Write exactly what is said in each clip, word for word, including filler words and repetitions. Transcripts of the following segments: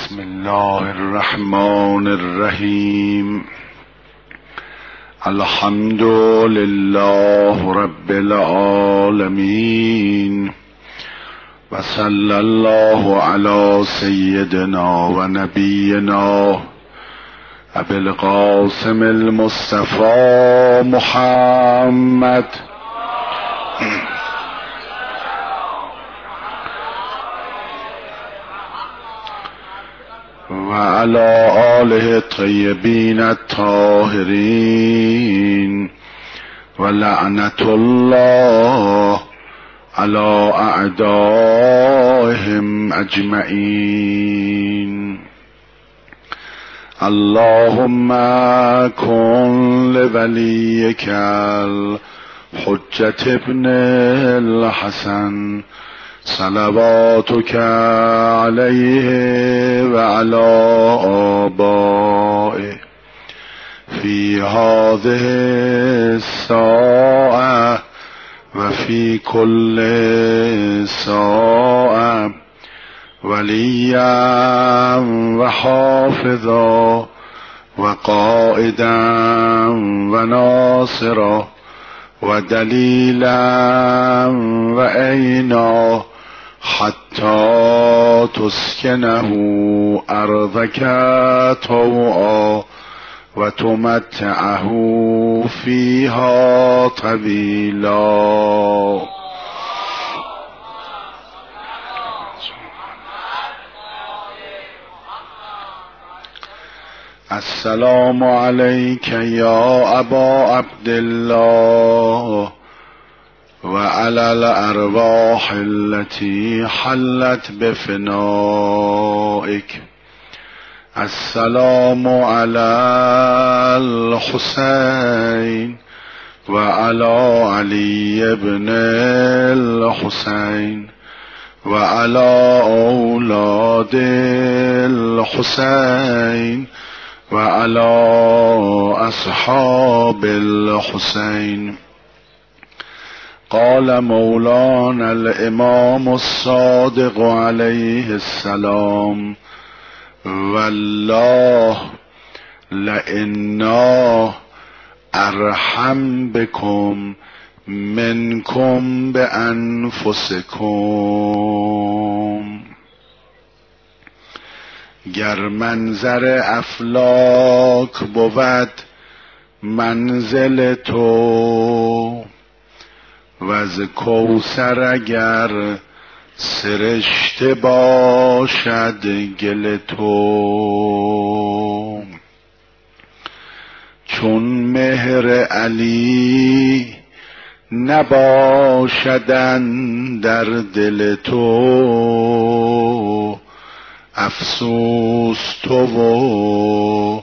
بسم الله الرحمن الرحیم. الحمد لله رب العالمین و صلی الله علی سیدنا و نبینا ابی القاسم المصطفى محمد و علی آله الطیبین الطاهرین و لعنت الله علی اعدائهم اجمعین. اللهم کن لولیک الحجة ابن الحسن صلواتك عليه وعلى آبائه في هذه الساعة وفي كل ساعة وليا وحافظا وقائدا وناصرا ودليلا وعينا حتى تسكنه أرضك طوعا وتمتعه فيها طويلا. السلام عليك يا أبا عبد الله وعلى الأرواح التي حلت بفنائك. السلام على الحسين وعلى علي بن الحسين وعلى أولاد الحسين وعلى أصحاب الحسين. قال مولانا الإمام الصادق عليه السلام: والله لإنا أرحم بكم منكم بأنفسكم. گر منظر افلاک بود منزل تو، و از کوثر اگر سرشته باشد گل تو. چون مهر علی نباشدن در دل تو، افسوس تو و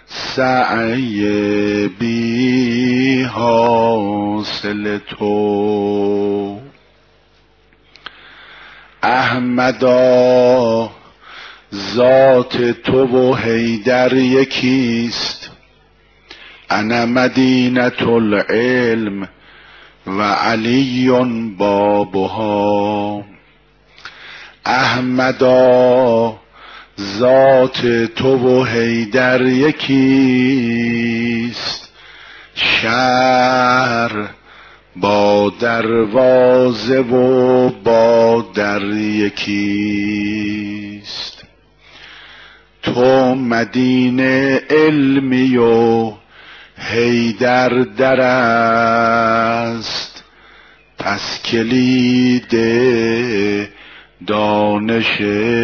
سعی بی حاصل تو. احمدا ذات تو و حیدر یکیست، انا مدینة العلم و علی بابها. احمدا ذات تو و حیدر یکیست، شهر با دروازه و با در یکیست. تو مدینه علمی و حیدر در است، پس کلید دانش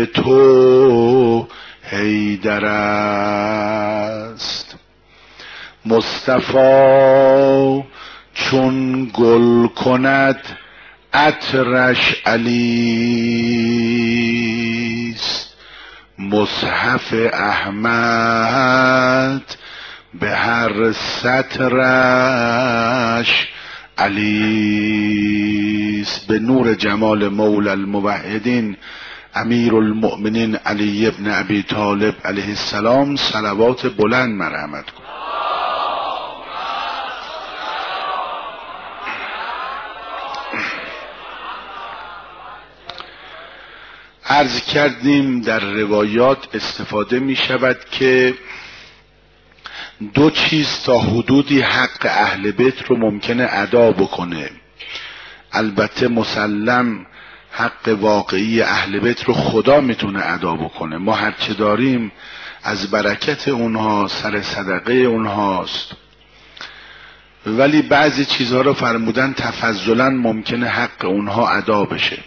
تو حیدر است. مصطفی چون گل کند عطرش علیست، مصحف احمد به هر سطرش علیست. به نور جمال مولا الموحدین امیر المؤمنین علی ابن ابی طالب علیه السلام صلوات بلند مرحمت کن. عرض کردیم در روایات استفاده می شود که دو چیز تا حدودی حق اهل بیت رو ممکنه ادا بکنه. البته مسلم حق واقعی اهل بیت رو خدا میتونه ادا بکنه. ما هرچه داریم از برکت اونها، سر صدقه اونهاست. ولی بعضی چیزها رو فرمودن تفضلا ممکنه حق اونها ادا بشه.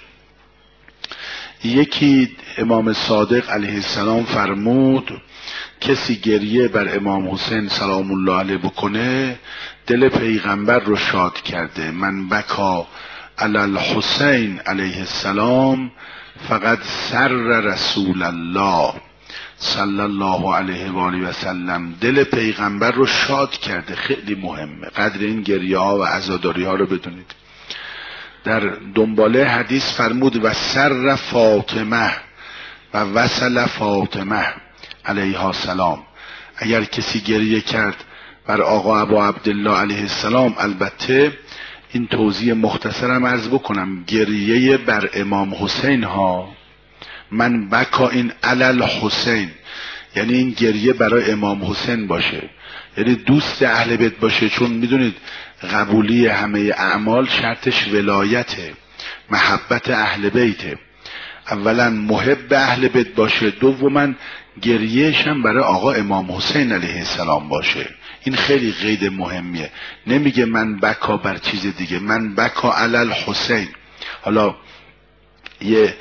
یکی امام صادق علیه السلام فرمود کسی گریه بر امام حسین سلام الله علیه بکنه دل پیغمبر رو شاد کرده. من بکا علی الحسین علیه السلام فقط سر رسول الله صلی الله علیه و آله و سلم، دل پیغمبر رو شاد کرده. خیلی مهمه قدر این گریه ها و عزاداری ها رو بدونید. در دنباله حدیث فرمود و سر فاطمه و وصل فاطمه علیها السلام. اگر کسی گریه کرد بر آقا ابا عبدالله علیه السلام، البته این توضیح مختصرم عرض بکنم، گریه بر امام حسین ها، من بکا این علل حسین، یعنی این گریه برای امام حسین باشه، یعنی دوست اهل بیت باشه. چون میدونید قبولی همه اعمال شرطش ولایته، محبت اهل بیته. اولا محب اهل بیت باشه، دوما گریهش هم برای آقا امام حسین علیه السلام باشه. این خیلی قید مهمیه. نمیگه من بکا بر چیز دیگه، من بکا علل حسین. حالا یه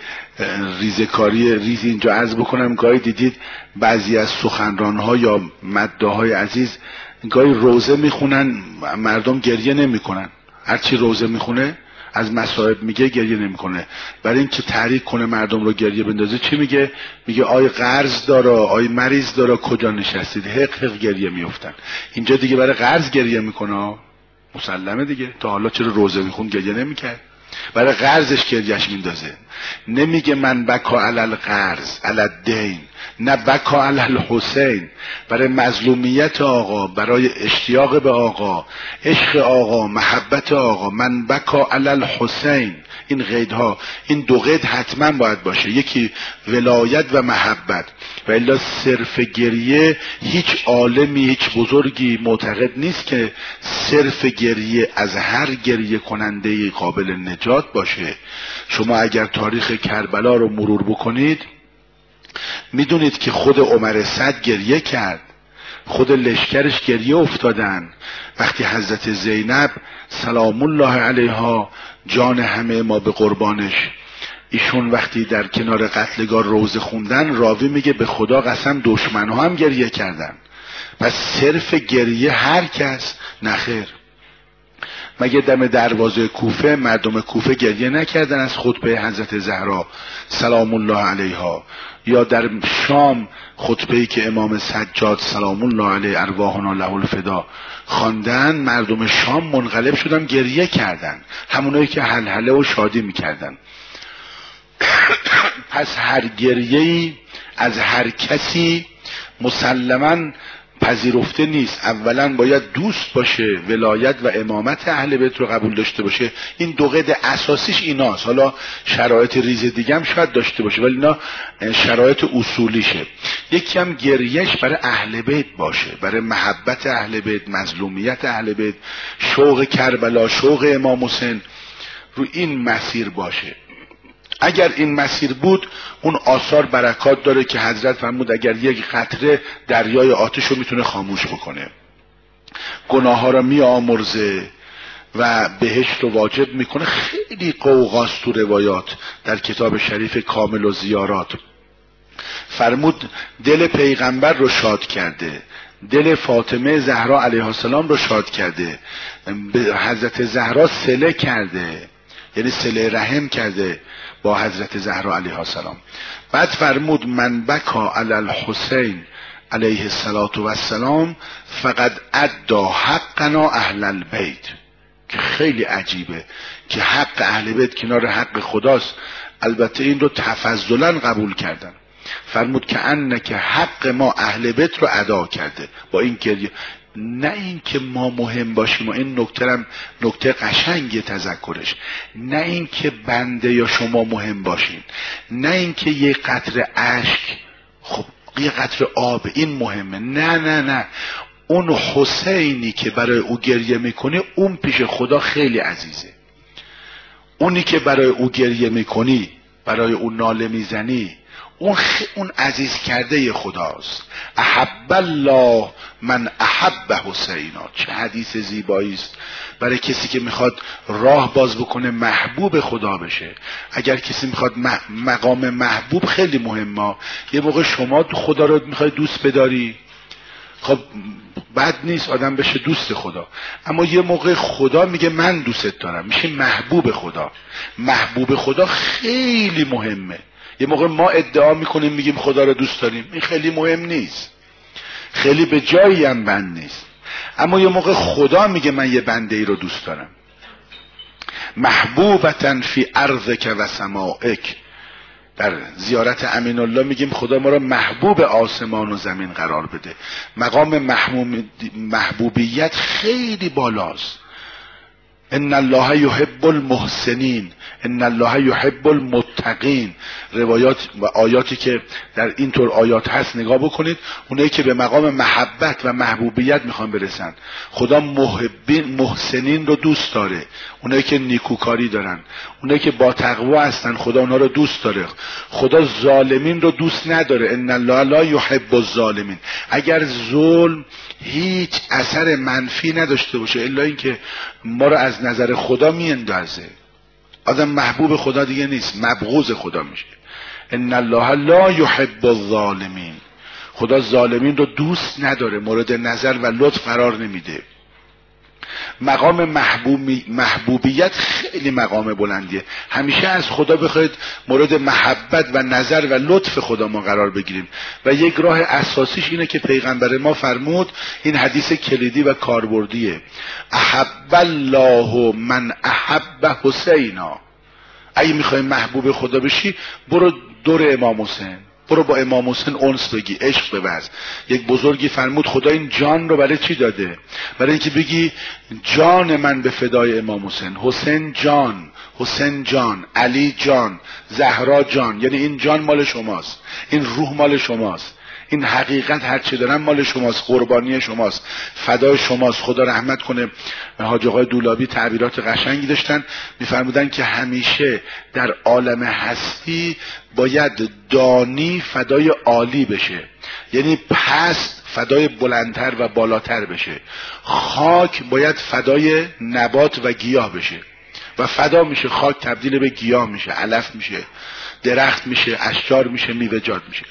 ریزکاری ریزی اینجا عرض بکنم، گاهی دیدید بعضی از سخنرانها یا مداهای عزیز گاهی روزه میخونن مردم گریه نمیکنن، هرچی روزه میخونه از مصائب میگه گریه نمیکنه. برای اینکه تحریک کنه مردم رو گریه بندازه چی میگه؟ میگه آی قرض داره، آی مریض داره، کجا نشستید؟ حق حق گریه میافتن. اینجا دیگه برای قرض گریه میکنه، مسلمه دیگه. تا حالا چرا روزه میخون گریه نمیکرد؟ برای قرضش گریهش میندازه. نمیگه من بکا علل قرض علل دین، نه بکا علل حسین، برای مظلومیت آقا، برای اشتیاق به آقا، عشق آقا، محبت آقا، من بکا علل حسین. این قیدها، این دو قید حتما باید باشه، یکی ولایت و محبت. و الا صرف گریه هیچ عالمی، هیچ بزرگی معتقد نیست که صرف گریه از هر گریه کننده قابل نجات باشه. شما اگر تاریخ کربلا رو مرور بکنید میدونید که خود عمر سعد گریه کرد، خود لشکرش گریه افتادن وقتی حضرت زینب سلام الله علیها جان همه ما به قربانش، ایشون وقتی در کنار قتلگاه روزه خوندن، راوی میگه به خدا قسم دشمنها هم گریه کردن. پس صرف گریه هر کس نخیر. مگه دم دروازه کوفه مردم کوفه گریه نکردن از خطبه حضرت زهرا سلام الله علیها؟ یا در شام خطبه‌ای که امام سجاد سلام الله علیه ارواحنا له الفدا خواندن، مردم شام منقلب شدن گریه کردن، همونایی که هلهله و شادی میکردن. پس هر گریه‌ای از هر کسی مسلماً پذیرفته نیست. اولا باید دوست باشه، ولایت و امامت اهل بیت رو قبول داشته باشه. این دو قید اساسیش ایناست. حالا شرایط ریز دیگه هم شاید داشته باشه ولی اینا شرایط اصولیشه. یکی هم گریهش برای اهل بیت باشه، برای محبت اهل بیت، مظلومیت اهل بیت، شوق کربلا، شوق امام حسین، رو این مسیر باشه. اگر این مسیر بود اون آثار برکات داره که حضرت فرمود اگر یک قطره دریای آتش رو میتونه خاموش بکنه، گناه ها رو میآمرزه و بهشت رو واجب میکنه. خیلی قوقاست تو روایات در کتاب شریف کامل و زیارات. فرمود دل پیغمبر رو شاد کرده، دل فاطمه زهرا علیها السلام رو شاد کرده، به حضرت زهرا صله کرده، یعنی صله رحم کرده با حضرت زهرا علیها السلام. بعد فرمود من بکا علی الحسین علیه السلام فقد ادا حقنا اهل البیت. که خیلی عجیبه که حق اهل بیت کنار حق خداست. البته این رو تفضلا قبول کردن. فرمود که انک حق ما اهل بیت رو ادا کرده با این گریه. نه این که ما مهم باشیم و این نکته هم نکته قشنگی تذکرش، نه این که بنده یا شما مهم باشین، نه این که یه قطره اشک، خب یه قطره آب این مهمه، نه نه نه، اون حسینی که برای او گریه میکنی اون پیش خدا خیلی عزیزه. اونی که برای او گریه میکنی، برای او ناله میزنی، اون خ... اون عزیز کرده خداست. احب الله من احب حسینا. چه حدیث زیبایی است برای کسی که میخواد راه باز بکنه محبوب خدا بشه. اگر کسی میخواد م... مقام محبوب خیلی مهمه. یه موقع شما خدا رو میخوای دوست بداری، خب بد نیست آدم بشه دوست خدا، اما یه موقع خدا میگه من دوستت دارم، میشه محبوب خدا. محبوب خدا خیلی مهمه. یه موقع ما ادعا میکنیم میگیم خدا رو دوست داریم، این خیلی مهم نیست، خیلی به جایی هم بند نیست. اما یه موقع خدا میگه من یه بنده ای رو دوست دارم. محبوبتن فی ارضک و سمائک. در زیارت امین الله میگیم خدا ما را محبوب آسمان و زمین قرار بده. مقام محبوبیت خیلی بالاست. ان الله یحب المحسنین، ان الله یحب المتقین. روایات و آیاتی که در اینطور آیات هست نگاه بکنید، اونایی که به مقام محبت و محبوبیت میخوان برسن. خدا محبین محسنین رو دوست داره، اونایی که نیکوکاری دارن، اونایی که با تقوا هستن خدا اونها رو دوست داره. خدا ظالمین رو دوست نداره. ان الله لا یحب الظالمین. اگر ظلم هیچ اثر منفی نداشته باشه الا اینکه ما رو از نظر خدا میاندازه، آدم محبوب خدا دیگه نیست، مبغوض خدا میشه. ان الله لا یحب الظالمین. خدا ظالمین رو دوست نداره، مورد نظر و لطف قرار نمیده. مقام محبوبی محبوبیت خیلی مقام بلندیه. همیشه از خدا بخواید مورد محبت و نظر و لطف خدا ما قرار بگیریم و یک راه اساسیش اینه که پیغمبر ما فرمود، این حدیث کلیدی و کاربردیه، احب الله من احب حسینا. اگه میخوای محبوب خدا بشی برو دور امام حسین، برو با امام حسین انس بگی، عشق ببرز. یک بزرگی فرمود خدا این جان رو برای چی داده؟ برای اینکه بگی جان من به فدای امام حسین، حسین جان، حسین جان، علی جان، زهرا جان. یعنی این جان مال شماست، این روح مال شماست، این حقیقت هر چه دارن مال شماست، قربانی شماست، فدای شماست. خدا رحمت کنه حاج آقای دولابی تعبیرات قشنگی داشتن، میفرمودن که همیشه در عالم هستی باید دانی فدای عالی بشه، یعنی پست فدای بلندتر و بالاتر بشه. خاک باید فدای نبات و گیاه بشه و فدا میشه، خاک تبدیل به گیاه میشه، علف میشه، درخت میشه، اشجار میشه، میوه‌جات میشه.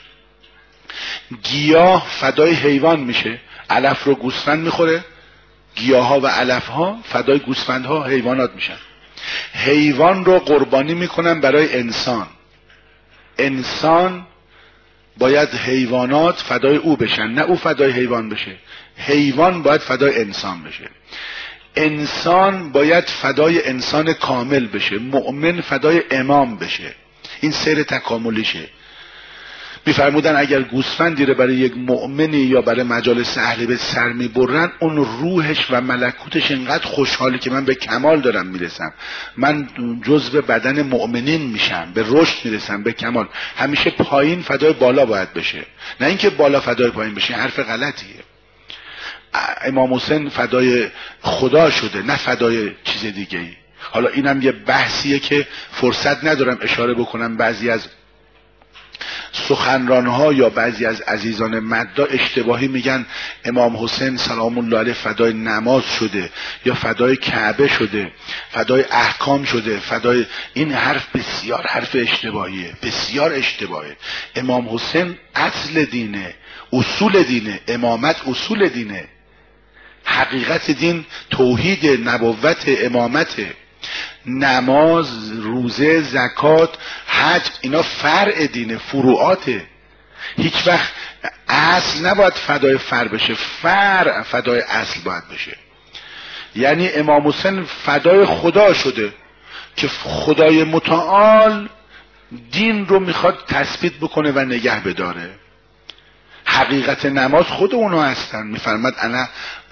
گیاه فدای حیوان میشه، علف رو گوسفند میخوره، گیاه ها و علف ها فدای گوسفند ها حیوانات میشن. حیوان رو قربانی میکنن برای انسان، انسان باید حیوانات فدای او بشن، نه او فدای حیوان بشه. حیوان باید فدای انسان بشه، انسان باید فدای انسان کامل بشه، مؤمن فدای امام بشه. این سیر تکاملیشه. میفرمودن اگر گوسفندی رو برای یک مؤمنی یا برای مجالس اهل بیت سر میبرن، اون روحش و ملکوتش اینقدر خوشحالی که من به کمال دارم میرسم، من جزو بدن مؤمنین میشم، به رشد میرسم، به کمال. همیشه پایین فدای بالا باید بشه، نه اینکه بالا فدای پایین بشه، حرف غلطیه. امام حسین فدای خدا شده، نه فدای چیز دیگه ای. حالا اینم یه بحثیه که فرصت ندارم اشاره بکنم. بعضی از سخنرانها یا بعضی از عزیزان مدعا اشتباهی میگن امام حسین سلام الله علیه فدای نماز شده یا فدای کعبه شده، فدای احکام شده، فدای... این حرف بسیار حرف اشتباهیه، بسیار اشتباهه. امام حسین اصل دینه، اصول دینه، امامت اصول دینه، حقیقت دین توحید، نبوت، امامته. نماز، روزه، زکات، حج، اینا فرع دینه، فروعاته. هیچ وقت اصل نباید فدای فرع بشه، فرع فدای اصل باید بشه. یعنی امام حسین فدای خدا شده که خدای متعال دین رو میخواد تثبیت بکنه و نگه بداره. حقیقت نماز خود اونا هستن. میفرماد انا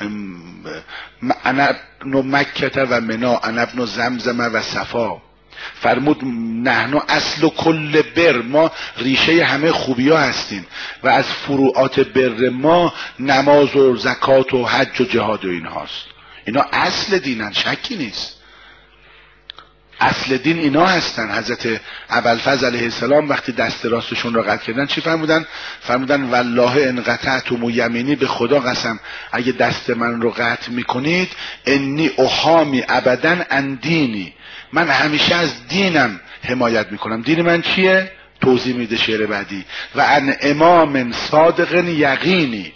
انا ابن مکه و منا، انا ابن زمزم و صفا. فرمود نحن اصل کل بر، ما ریشه همه خوبی ها هستیم و از فروعات بر ما نماز و زکات و حج و جهاد و این هاست. اینا اصل دینن، شکی نیست. اصل دین اینا هستن. حضرت ابوالفضل علیه السلام وقتی دست راستشون را قطع کردن چی فرمودن؟ فرمودن والله ان قطعتم یمینی، به خدا قسم اگه دست من رو قطع میکنید، انی احامی ابدا عن دینی، من همیشه از دینم حمایت میکنم. دین من چیه؟ توضیح میده شعر بعدی، و عن امام صادق یقینی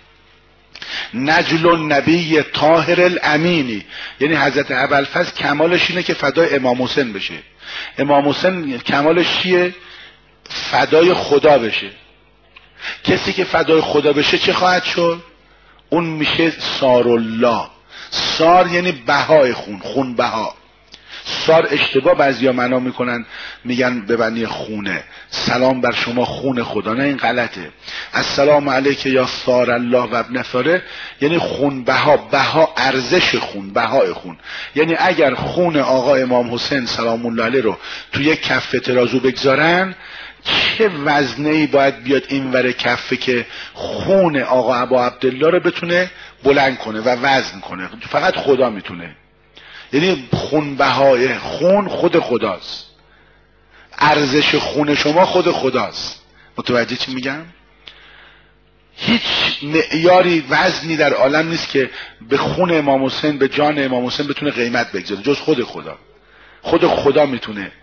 نجل النبی طاهر الامینی. یعنی حضرت ابوالفضل کمالش اینه که فدای امام حسین بشه. امام حسین کمالش چیه؟ فدای خدا بشه. کسی که فدای خدا بشه چه خواهد شد؟ اون میشه سارالله. سار یعنی بهای خون، خون بها. سار اشتباه بعضیا معنا میکنن، میگن ببنی خونه، سلام بر شما خون خدا. نه، این غلطه. السلام علیک یا سار الله و ابن ساره یعنی خون بها، بها ارزش خون، بهای خون. یعنی اگر خون آقا امام حسین سلام الله علیه رو توی یک کفه ترازو بگذارن، چه وزنه‌ای باید بیاد این ور کفه که خون آقا ابا عبدالله رو بتونه بلند کنه و وزن کنه؟ فقط خدا میتونه. یعنی خون بهای خون خود خداست، ارزش خون شما خود خداست. متوجه چی میگم؟ هیچ معیاری وزنی در عالم نیست که به خون امام حسین، به جان امام حسین بتونه قیمت بگذاره جز خود خدا. خود خدا میتونه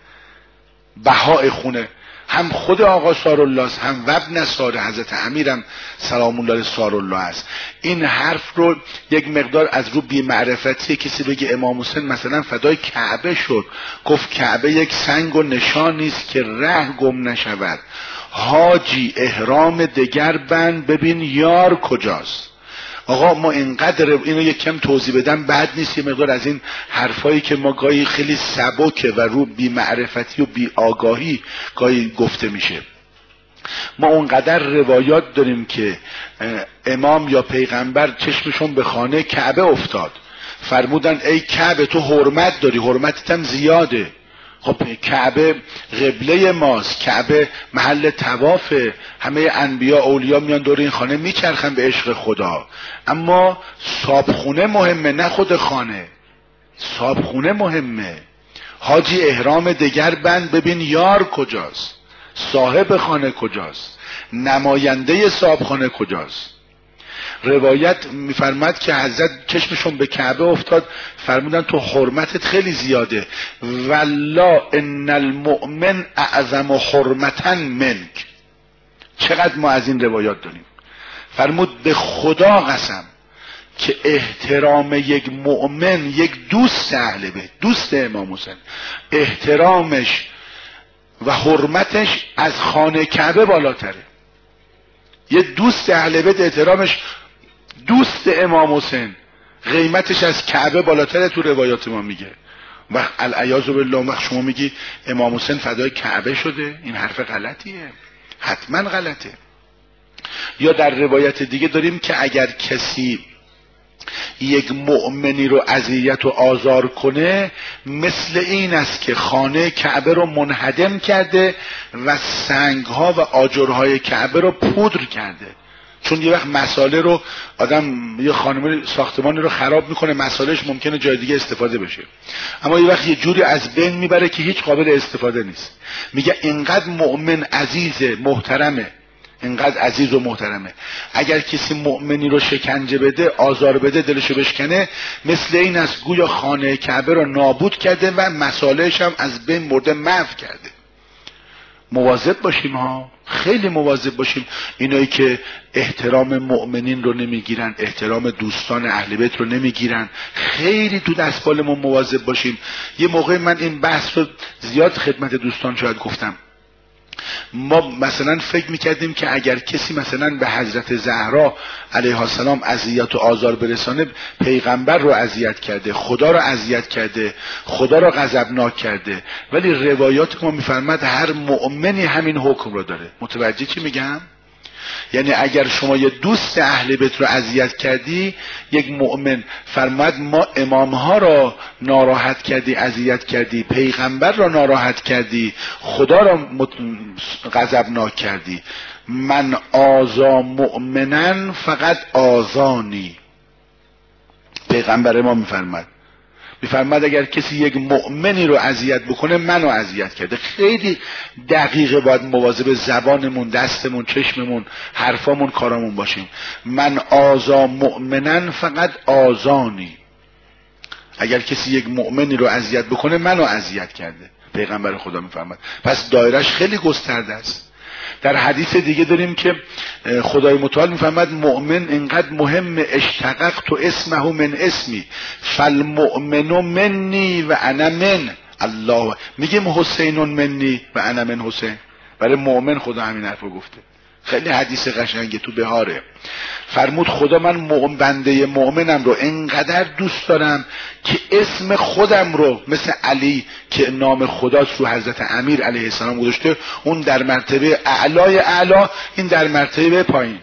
بهای خونه. هم خود آقا سارالله است، هم وابن سار حضرت امیرم سلام الله علیه سارالله است. این حرف رو یک مقدار از رو بی معرفتی کسی بگه امام حسین مثلا فدای کعبه شد، گفت کعبه یک سنگ و نشان نیست که ره گم نشود، حاجی احرام دگر بند ببین یار کجاست. آقا ما اینقدر اینو یک کم توضیح بدم بعد نیست، یه مقدار از این حرفایی که ما گاهی خیلی سبکه و رو بی معرفتی و بی آگاهی گاهی گفته میشه. ما اونقدر روایات داریم که امام یا پیغمبر چشمشون به خانه کعبه افتاد، فرمودن ای کعبه تو حرمت داری، حرمتت هم زیاده. خب کعبه قبله ماست، کعبه محل طوافه، همه انبیا اولیا میان دور این خانه میچرخن به عشق خدا. اما صابخونه مهمه، نه خود خانه. صابخونه مهمه. حاجی احرام دگر بند ببین یار کجاست، صاحب خانه کجاست، نماینده صابخانه کجاست. روایت میفرماد که حضرت چشمشون به کعبه افتاد، فرمودن تو حرمتت خیلی زیاده، والله ان المؤمن اعظم حرمتا منک. چقدر ما از این روایات داریم. فرمود به خدا قسم که احترام یک مؤمن، یک دوست اهل بیت، دوست امام حسین، احترامش و حرمتش از خانه کعبه بالاتره. یه دوست اهل بیت احترامش، دوست امام حسین قیمتش از کعبه بالاتره، تو روایات ما میگه. و العیاذ بالله وقت شما میگی امام حسین فدای کعبه شده، این حرف غلطیه، حتما غلطه. یا در روایت دیگه داریم که اگر کسی یک مؤمنی رو اذیت و آزار کنه، مثل این است که خانه کعبه رو منهدم کرده و سنگها و آجرهای کعبه رو پودر کرده. چون یه وقت مساله رو آدم، یه خانم ساختمانی رو خراب میکنه، مسالهش ممکنه جای دیگه استفاده بشه، اما یه وقت یه جوری از بین میبره که هیچ قابل استفاده نیست. میگه اینقدر مؤمن عزیزه، محترمه، اینقدر عزیز و محترمه، اگر کسی مؤمنی رو شکنجه بده، آزار بده، دلشو بشکنه، مثل این است گویا خانه کعبه رو نابود کرده و مصالحش هم از بین برده، محو کرده. مواظب باشیم ها، خیلی مواظب باشیم. اینایی که احترام مؤمنین رو نمیگیرن، احترام دوستان اهل بیت رو نمیگیرن، خیلی تو دستبالمون مواظب باشیم. یه موقع من این بحث رو زیاد خدمت دوستان شاید گفتم، ما مثلا فکر میکردیم که اگر کسی مثلا به حضرت زهرا علیها السلام اذیت و آزار برسانه، پیغمبر رو اذیت کرده، خدا رو اذیت کرده، خدا رو غضبناک کرده. ولی روایات ما میفرماد هر مؤمنی همین حکم رو داره. متوجه چی میگم؟ یعنی اگر شما یه دوست اهل بیت رو اذیت کردی، یک مؤمن فرمود ما امامها را ناراحت کردی، اذیت کردی، پیغمبر را ناراحت کردی، خدا را غضبناک کردی. من آزا مؤمنن فقط آزانی. پیغمبر ما میفرماد میفرماد اگر کسی یک مؤمنی رو اذیت بکنه منو اذیت کرده. خیلی دقیقه باید مواظب زبانمون، دستمون، چشممون، حرفامون، کارامون باشیم. من آزا مؤمنن فقط آزانی. اگر کسی یک مؤمنی رو اذیت بکنه منو اذیت کرده. پیغمبر خدا میفرماد. پس دایرش خیلی گسترده است. در حدیث دیگه داریم که خدای متعال میفرماد مؤمن اینقدر مهم، اشتققت اسمه من اسمی فالمؤمن منی و انا من الله. میگیم حسین منی و انا من حسین. برای مؤمن خدا همین حرفو گفته. خیلی حدیث قشنگه تو بهاره. فرمود خدا من مؤمن بنده مؤمنم رو اینقدر دوست دارم که اسم خودم رو مثل علی که نام خداست رو حضرت امیر علیه السلام گذاشته، اون در مرتبه اعلای اعلا، این در مرتبه پایین.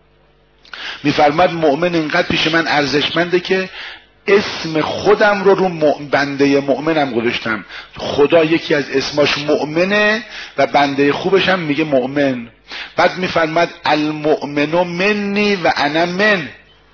میفرماد مؤمن اینقدر پیش من ارزشمنده که اسم خودم رو رو بنده مؤمنم گذاشتم. خدا یکی از اسماش مؤمنه و بنده خوبش هم میگه مؤمن. بعد میفرماد المؤمن منی و انا من،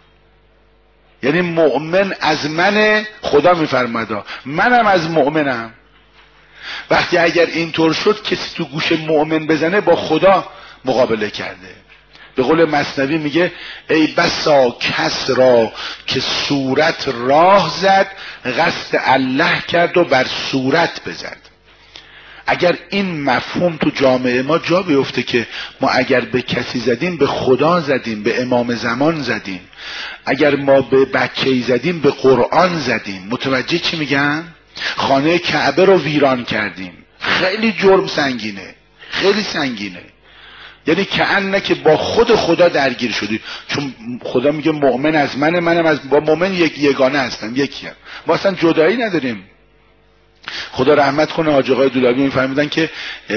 یعنی مؤمن از منه. خدا میفرماد منم از مؤمنم. وقتی اگر اینطور شد کسی تو گوش مؤمن بزنه با خدا مقابله کرده. به قول مثنوی میگه ای بسا کس را که صورت راه زد، قصد الله کرد و بر صورت بزد. اگر این مفهوم تو جامعه ما جا بیفته که ما اگر به کسی زدیم به خدا زدیم، به امام زمان زدیم، اگر ما به بچه‌ای زدیم به قرآن زدیم، متوجه چی میگم؟ خانه کعبه رو ویران کردیم. خیلی جرم سنگینه، خیلی سنگینه. یعنی کأنه که با خود خدا درگیر شدی، چون خدا میگه مؤمن از منه، منم از با مؤمن یک یگانه هستم، یکیم. ما اصلا جدایی نداریم. خدا رحمت کنه حاج آقای دولابی میفرمودن که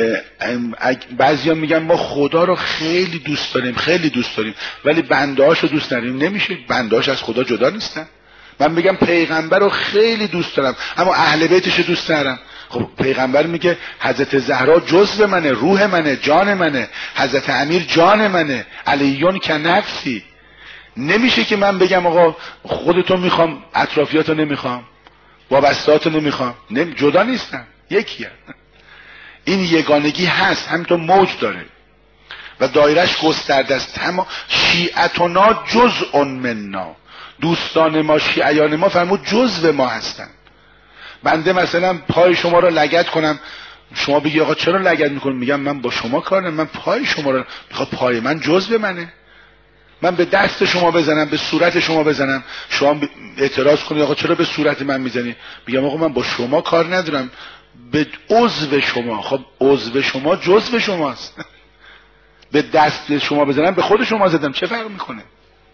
بعضیا میگن ما خدا رو خیلی دوست داریم، خیلی دوست داریم، ولی بنده‌هاشو دوست نداریم. نمیشه، بنده‌هاش از خدا جدا نیستن. من میگم پیغمبر رو خیلی دوست دارم اما اهل بیتش رو دوست ندارم. خب پیغمبر میگه حضرت زهرا جزو منه، روح منه، جان منه، حضرت امیر جان منه، علیون که نفسی. نمیشه که من بگم آقا خودتو میخوام اطرافیاتو نمیخوام، وابستهاتو نمیخوام. نمی... جدا نیستن، یکیه. این یگانگی هست، همینطور موج داره و دایرش گسترده است. تمام شیعتنا جزء مننا، دوستان ما، شیعیان ما فرمود جزو ما هستن. بنده مثلا پای شما رو لگد کنم، شما بگی آقا چرا لگد میکنم؟ میگم من با شما کار ندارم، من پای شما رو میخوام، پای من جزو منه. من به دست شما بزنم، به صورت شما بزنم، شما اعتراض کنید آقا چرا به صورت من میزنی؟ میگم آقا من با شما کار ندارم، به عضو شما. خب عضو شما جزو شماست. به دست شما بزنم به خود شما زدم، چه فرق میکنه؟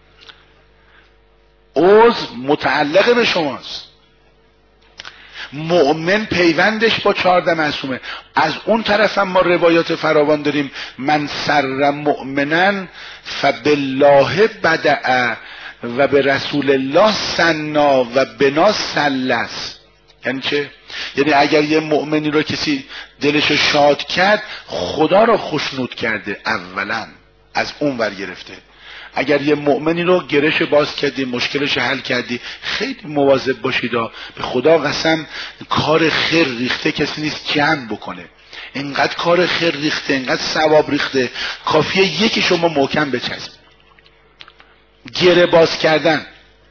عضو متعلق به شماست. مؤمن پیوندش با چهارده معصومه. از اون طرف هم ما روایات فراوان داریم من سر مؤمنا فبالله بدع و به رسول الله سنا و بنا سلس. یعنی چه؟ یعنی اگر یه مؤمنی رو کسی دلش شاد کرد، خدا رو خوشنود کرده اولا، از اون ور گرفته. اگر یه مؤمنی رو گرش باز کردی، مشکلش حل کردی، خیلی مواظب باشید. به خدا قسم کار خیر ریخته کسی نیست جمع بکنه. اینقدر کار خیر ریخته، اینقدر ثواب ریخته، کافیه یکی شما محکم بچسب. گره باز کردن.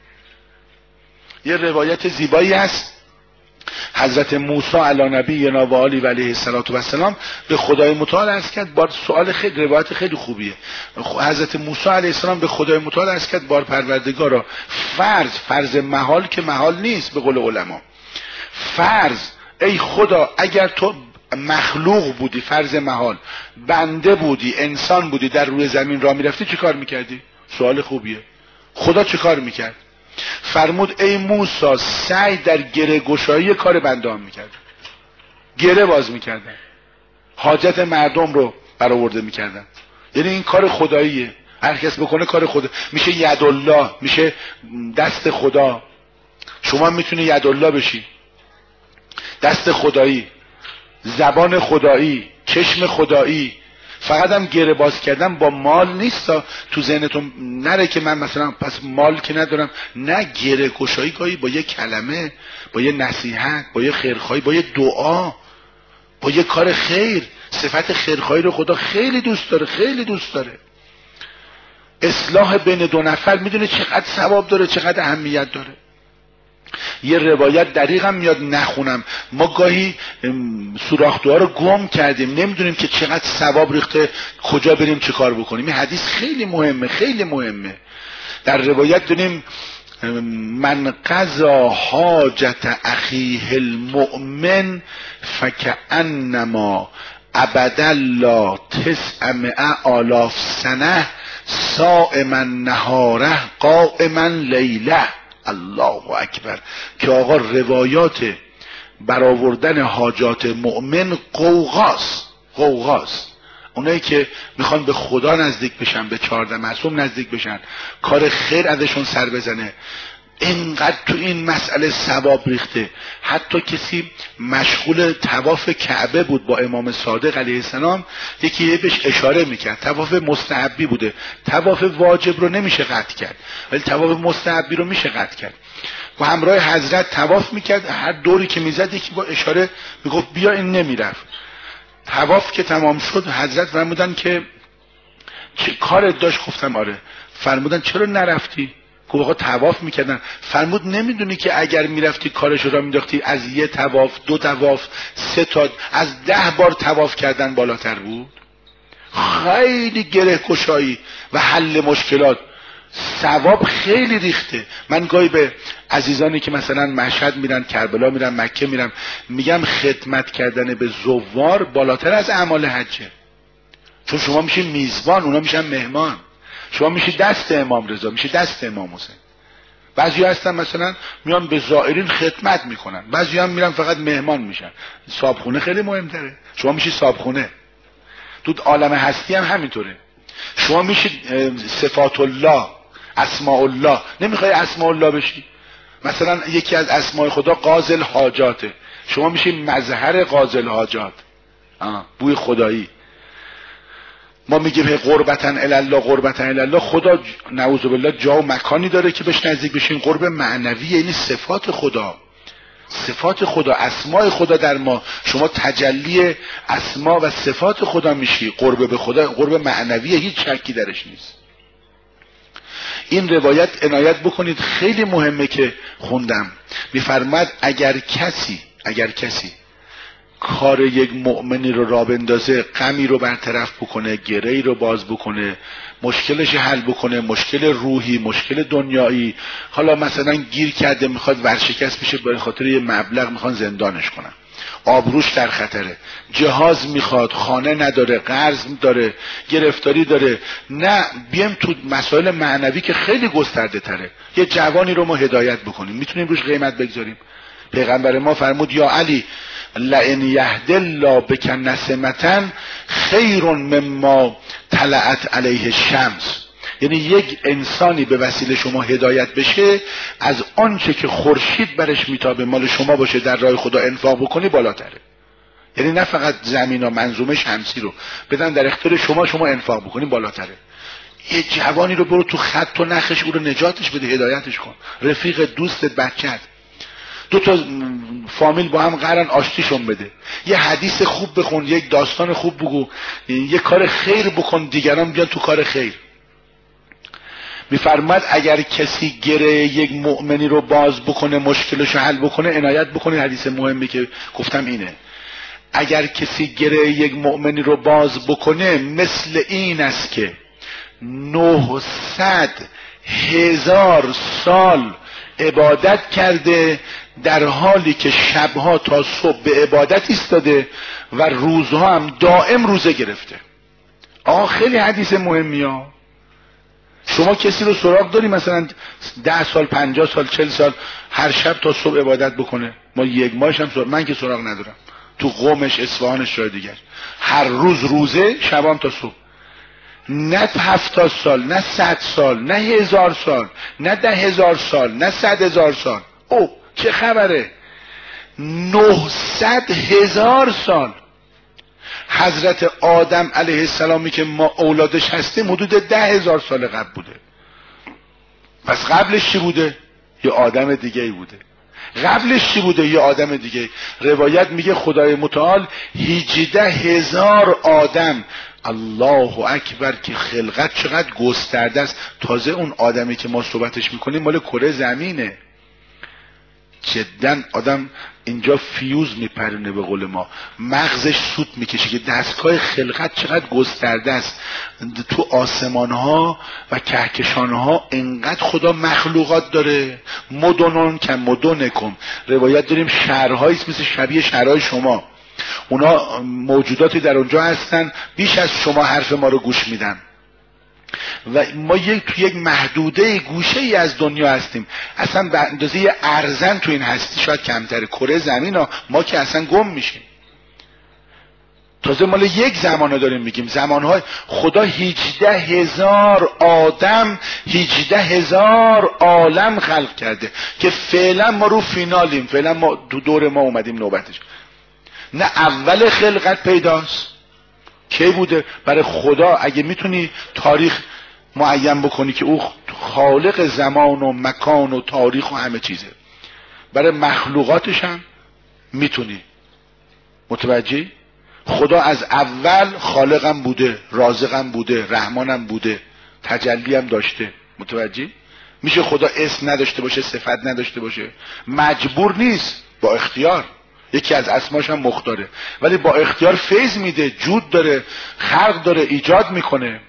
یه روایت زیبایی هست، حضرت موسی علی نبینا و آله و علیه السلام به خدای متعال عرض کرد. بار سوال خیلی روایت خیلی خوبیه. حضرت موسی علیه السلام به خدای متعال عرض کرد بار پروردگارا، فرض فرض محال که محال نیست به قول علما، فرض ای خدا اگر تو مخلوق بودی، فرض محال، بنده بودی، انسان بودی، در روی زمین راه میرفتی، چه کار میکردی؟ سوال خوبیه. خدا چه کار میکرد؟ فرمود ای موسی سعی در گره گشایی کار بنده هم میکرد، گره باز میکردن، حاجت مردم رو برآورده میکردن. یعنی این کار خداییه، هر کس بکنه کار خدا میشه، یدالله میشه دست خدا. شما میتونی یدالله بشی، دست خدایی، زبان خدایی، چشم خدایی. فقط هم گره باز کردن با مال نیست. تو ذهنتون نره که من مثلا پس مال که ندارم، نه، گره گشایی گاهی با یه کلمه، با یه نصیحت، با یه خیرخواهی، با یه دعا، با یه کار خیر. صفت خیرخواهی رو خدا خیلی دوست داره، خیلی دوست داره. اصلاح بین دو نفر میدونه چقدر ثواب داره، چقدر اهمیت داره. یه روایت دقیقا میاد نخونم، ما گاهی سوراخ‌دوها رو گم کردیم، نمیدونیم که چقدر ثواب ریخته، کجا بریم چه کار بکنیم. این حدیث خیلی مهمه، خیلی مهمه. در روایت دونیم من قضا حاجت اخیه المؤمن فکأنما عبد الله تسعمائة آلاف سنه صائما نهاره قائما لیله. الله اکبر. که آقا روایات برآوردن حاجات مؤمن قوقاست، قوقاست. اونایی که میخوان به خدا نزدیک بشن، به چهارده معصوم نزدیک بشن، کار خیر ازشون سر بزنه، اینقدر تو این مسئله ثواب ریخته. حتی کسی مشغول طواف کعبه بود با امام صادق علیه السلام، یکی بهش اشاره میکرد، طواف مستحبی بوده، طواف واجب رو نمیشه قطع کرد ولی طواف مستحبی رو میشه قطع کرد. و همراه حضرت طواف میکرد، هر دوری که میزد یکی با اشاره میگفت بیا، این نمیرفت. طواف که تمام شد حضرت فرمودن که چه کارت داشت؟ گفتم آره. فرمودن چرا نرفتی؟ که آقا طواف میکردن. فرمود نمیدونی که اگر میرفتی کارش را میداختی از یه طواف، دو طواف، سه تا، از ده بار طواف کردن بالاتر بود. خیلی گره کشایی و حل مشکلات، ثواب خیلی ریخته. من گاهی به عزیزانی که مثلا مشهد میرن، کربلا میرن، مکه میرن، میگم خدمت کردن به زوار بالاتر از اعمال حجه. چون شما میشین میزبان، اونا میشن مهمان. شما میشی دست امام رضا، میشی دست امام حسین. بعضی هستن مثلا میان به زائرین خدمت میکنن، بعضی هم میرن فقط مهمان میشن. صابخونه خیلی مهمتره. شما میشی صابخونه. تو عالم هستی هم همینطوره. شما میشی صفات الله، اسماء الله. نمیخوای اسماء الله بشی؟ مثلا یکی از اسماء خدا قاضی الحاجاته، شما میشی مظهر قاضی الحاجات، بوی خدایی. ما میگیم قربتن الله، قربتن الله. خدا نعوذ بالله جا و مکانی داره که بهش نزدیک بشین. قرب معنویه، یعنی صفات خدا، صفات خدا، اسماء خدا در ما. شما تجلی اسما و صفات خدا میشی. قرب به خدا قرب معنویه، هیچ شکی درش نیست. این روایت عنایت بکنید، خیلی مهمه که خوندم. میفرماد اگر کسی اگر کسی کار یک مؤمنی رو را بندازه، غمی رو برطرف بکنه، گره‌ای رو باز بکنه، مشکلش حل بکنه، مشکل روحی، مشکل دنیایی، حالا مثلا گیر کرده میخواد ورشکست بشه، برای خاطر یه مبلغ میخوان زندانش کنن، آبروش در خطره، جهاز میخواد، خانه نداره، قرض داره، گرفتاری داره. نه، بیم تو مسائل معنوی که خیلی گسترده تره. یه جوانی رو ما هدایت بکنیم، میتونیم روش قیمت بگذاریم. پیغمبر ما فرمود یا علی لئن یهد الله بک نسمة خیر مما طلعت علیه الشمس. یعنی یک انسانی به وسیله شما هدایت بشه، از آنچه که خورشید برش میتابه مال شما باشه، در راه خدا انفاق بکنی بالاتره. یعنی نه فقط زمین و منظومه شمسی رو بدن در اختیار شما، شما انفاق بکنی بالاتره. یه جوانی رو برو تو خط و نخش، او رو نجاتش بده، هدایتش کن، رفیق، دوستت، بچت. دو تا فامیل با هم قرن آشتیشون بده، یه حدیث خوب بخون، یک داستان خوب بگو، یه کار خیر بکن، دیگران بیان تو کار خیر. میفرماد اگر کسی گره یک مؤمنی رو باز بکنه، مشکلش رو حل بکنه، عنایت بکنه، حدیث مهمی که گفتم اینه. اگر کسی گره یک مؤمنی رو باز بکنه، مثل این است که نهصد هزار سال عبادت کرده، در حالی که شبها تا صبح به عبادت ایستاده و روزها هم دائم روزه گرفته. آقا خیلی حدیث مهمی ها. شما کسی رو سراغ داری مثلا ده سال، پنجاه سال، چل سال هر شب تا صبح عبادت بکنه؟ ما یک ماهش هم سراغ، من که سراغ ندارم، تو قومش، اصفهانش، جای دیگر، هر روز روزه، شبام تا صبح. نه هفتاد سال، نه صد سال، نه هزار سال، نه ده هزار سال، نه صد هزار سال. او چه خبره؟ نهصد هزار سال. حضرت آدم علیه السلامی که ما اولادش هستیم حدود ده هزار سال قبل بوده. پس قبلش چی بوده؟ یه آدم دیگه ای بوده. قبلش چی بوده؟ یه آدم دیگه. روایت میگه خدای متعال هجده هزار آدم. الله اکبر، که خلقت چقدر گسترده است. تازه اون آدمی که ما صحبتش میکنیم مال کره زمینه. جدن آدم اینجا فیوز میپرونه به قول ما، مغزش سوت میکشه که دستگاه خلقت چقدر گسترده است. تو آسمان ها و کهکشان ها انقدر خدا مخلوقات داره. مدنون که مدنکم، روایت داریم شهرهایی مثل شبیه شهرهای شما، اونا موجوداتی در اونجا هستن بیش از شما حرف ما رو گوش میدن و ما یک تو یک محدوده گوشه ای از دنیا هستیم. اصلا به اندازه ارزن تو این هستی شاید کمتره. کره زمین ها ما که اصلا گم میشیم. تازه مال یک زمانه داریم میگیم. زمانهای خدا هجده هزار آدم، هجده هزار عالم خلق کرده که فعلا ما رو فینالیم. فعلا ما دو دور ما اومدیم نوبتش. نه اول خلقت پیداست کی بوده؟ برای خدا اگه میتونی تاریخ معین بکنی که او خالق زمان و مکان و تاریخ و همه چیزه، برای مخلوقاتش هم میتونی. متوجهی؟ خدا از اول خالقم بوده، رازقم بوده، رحمانم بوده، تجلی هم داشته. متوجهی؟ میشه خدا اسم نداشته باشه، صفت نداشته باشه، مجبور نیست، با اختیار. یکی از اسماش هم مختاره، ولی با اختیار فیض میده، جود داره، خلق داره، ایجاد میکنه.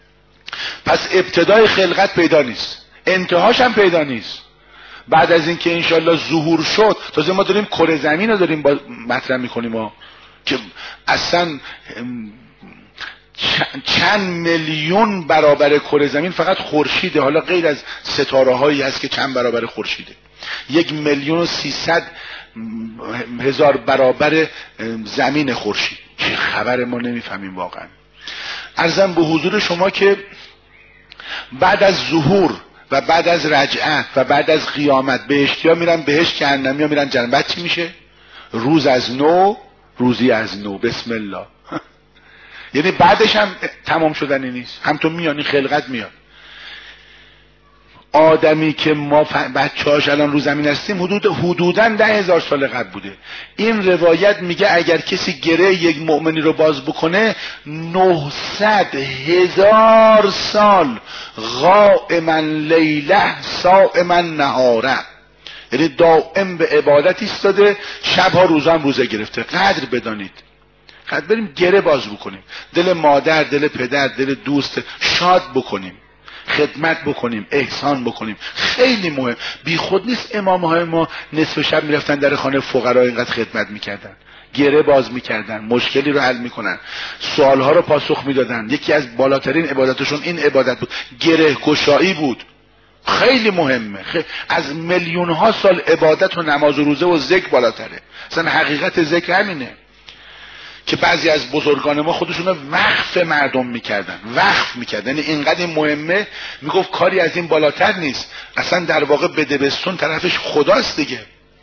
پس ابتدای خلقت پیدا نیست، انتهاش هم پیدا نیست. بعد از اینکه انشالله ظهور شد، تازه ما داریم کره زمین رو داریم با مطرح میکنیم ما که اصلا چند میلیون برابر کره زمین فقط خورشیده. حالا غیر از ستاره هایی هست که چند برابر خورشیده. یک میلیون و سیصد هزار برابر زمین خورشید. چه خبر ما نمیفهمیم واقعا. عرضم به حضور شما که بعد از ظهور و بعد از رجعه و بعد از قیامت بهشتیا میرن بهشت، جهنمیا میرن جنت. بعد چی میشه؟ روز از نو، روزی از نو. بسم الله. یعنی بعدش هم تمام شدنی نیست، هم تو میانی خلقت میاد. آدمی که ما بچه هاش الان رو زمین هستیم حدود حدوداً ده هزار سال قبل بوده. این روایت میگه اگر کسی گره یک مؤمنی رو باز بکنه نهصد هزار سال قائما لیله صائما نهاره، یعنی دائم به عبادت ایستاده، شبها روزا هم روزه گرفته. قدر بدانید. قدر بریم گره باز بکنیم، دل مادر، دل پدر، دل دوست شاد بکنیم، خدمت بکنیم، احسان بکنیم. خیلی مهم. بی خود نیست امامهای ما نصف شب میرفتن در خانه فقرا اینقدر خدمت میکردن، گره باز میکردن، مشکلی رو حل میکنن، سوالها رو پاسخ میدادن. یکی از بالاترین عبادتشون این عبادت بود، گره گشایی بود. خیلی مهمه. خیلی. از میلیون ها سال عبادت و نماز و روزه و ذکر بالاتره. اصلا حقیقت ذکر همینه که بعضی از بزرگان ما خودشون رو وقف مردم میکردن، وقف میکردن. یعنی اینقدر این مهمه، میگفت کاری از این بالاتر نیست. اصلا در واقع بدبستون طرفش خداست دیگه.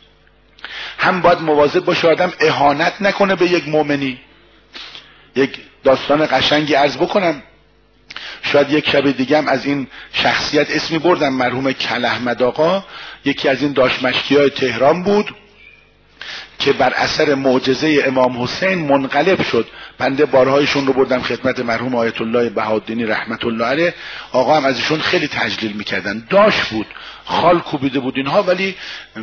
هم باید مواظب باشه آدم اهانت نکنه به یک مؤمنی. یک داستان قشنگی عرض بکنم، شاید یک شب دیگه هم از این شخصیت اسمی بردم، مرحوم کل احمد آقا، یکی از این داشمشکی تهران بود که بر اثر معجزه امام حسین منقلب شد. بنده بارهایشون رو بردم خدمت مرحوم آیت الله بهاءالدینی رحمت الله علیه. آقا هم از ایشون خیلی تجلیل میکردن. داش بود، خال کوبیده بود اینها، ولی